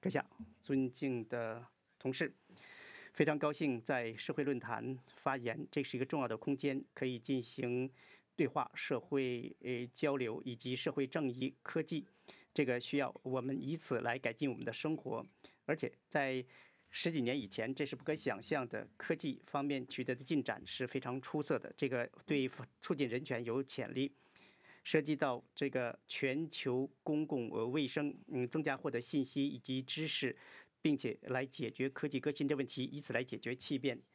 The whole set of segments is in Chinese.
阁下，尊敬的同事，非常高兴在社会论坛发言，这是一个重要的空间，可以进行对话、社会交流以及社会正义、科技，这个需要我们以此来改进我们的生活，而且在十几年以前，这是不可想象的，科技方面取得的进展是非常出色的，这个对促进人权有潜力。涉及到这个全球公共卫生，增加获得信息以及知识，并且来解决科技革新的问题，以此来解决气变。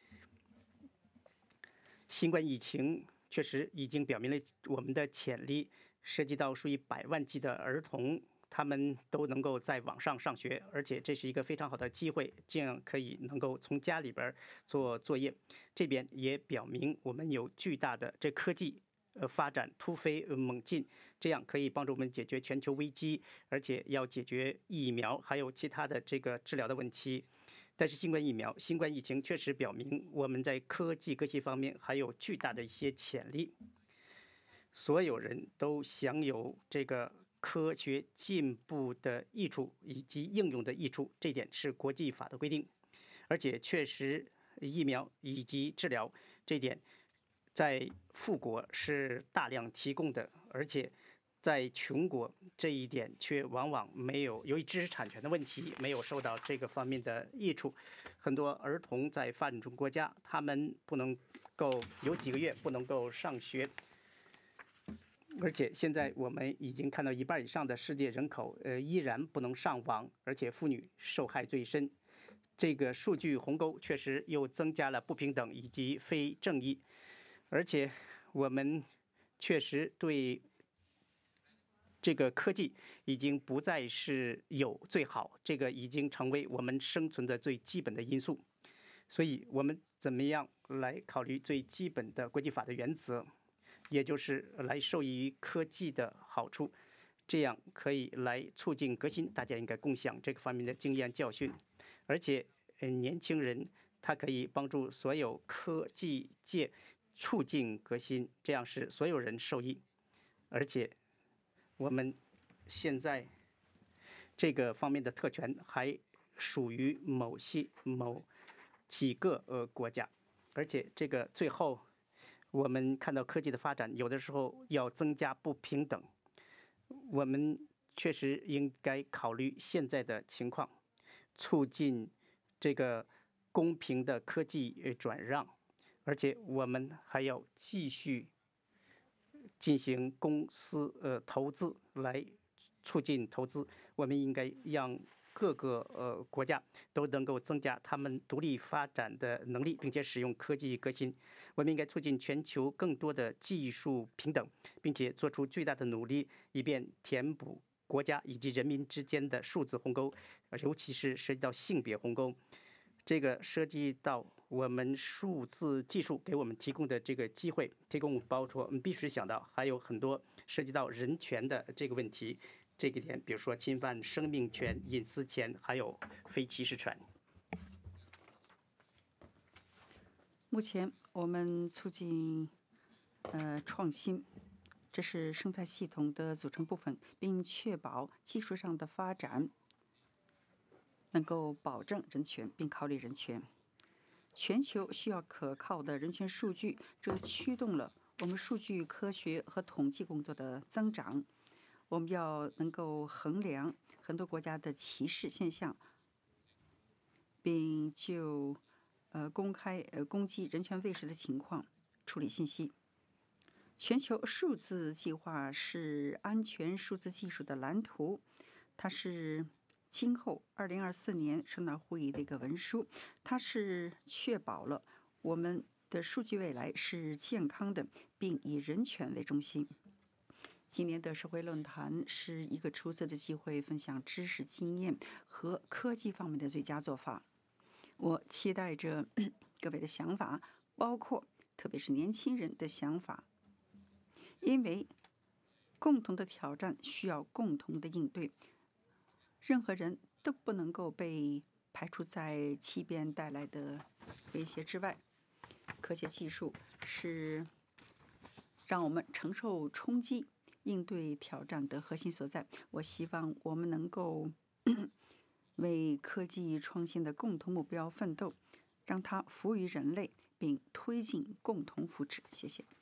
新冠疫情确实已经表明了我们的潜力，涉及到数以百万计的儿童，他们都能够在网上上学，而且这是一个非常好的机会，这样可以能够从家里边做作业。这边也表明我们有巨大的这科技发展突飞猛进，这样可以帮助我们解决全球危机，而且要解决疫苗还有其他的这个治疗的问题。但是新冠疫情确实表明我们在科技革新方面还有巨大的一些潜力。所有人都享有这个科学进步的益处以及应用的益处，这点是国际法的规定。而且确实疫苗以及治疗这点在富国是大量提供的，而且在穷国这一点却往往没有，由于知识产权的问题没有受到这个方面的益处。很多儿童在发展中国家，他们不能够有几个月不能够上学，而且现在我们已经看到1半以上的世界人口依然不能上网，而且妇女受害最深。这个数据鸿沟确实又增加了不平等以及非正义，而且我们确实对这个科技已经不再是有最好，这个已经成为我们生存的最基本的因素。所以我们怎么样来考虑最基本的国际法的原则，也就是来受益于科技的好处，这样可以来促进革新，大家应该共享这个方面的经验教训。而且年轻人他可以帮助所有科技界促进革新，这样使所有人受益。而且我们现在这个方面的特权还属于某几个国家，而且这个最后我们看到科技的发展，有的时候要增加不平等，我们确实应该考虑现在的情况，促进这个公平的科技转让，而且我们还要继续进行公司投资来促进投资。我们应该让各个国家都能够增加他们独立发展的能力，并且使用科技革新。我们应该促进全球更多的技术平等，并且做出巨大的努力，以便填补国家以及人民之间的数字鸿沟，尤其是涉及到性别鸿沟。这个涉及到我们数字技术给我们提供的这个机会，提供包括我们必须想到还有很多涉及到人权的这个问题，这个点比如说侵犯生命权、隐私权，还有非歧视权。 目前我们促进创新，这是生态系统的组成部分，并确保技术上的发展能够保证人权并考虑人权。全球需要可靠的人权数据，这驱动了我们数据科学和统计工作的增长。我们要能够衡量很多国家的歧视现象，并就公开攻击人权卫士的情况处理信息。全球数字计划是安全数字技术的蓝图，它是今后2024年首脑会议的一个文书，它是确保了我们的数据未来是健康的，并以人权为中心。今年的社会论坛是一个出色的机会，分享知识经验和科技方面的最佳做法。我期待着各位的想法，包括特别是年轻人的想法，因为共同的挑战需要共同的应对，任何人都不能够被排除在欺骗带来的威胁之外。科学技术是让我们承受冲击、应对挑战的核心所在。我希望我们能够为科技创新的共同目标奋斗，让它服务于人类，并推进共同福祉。谢谢。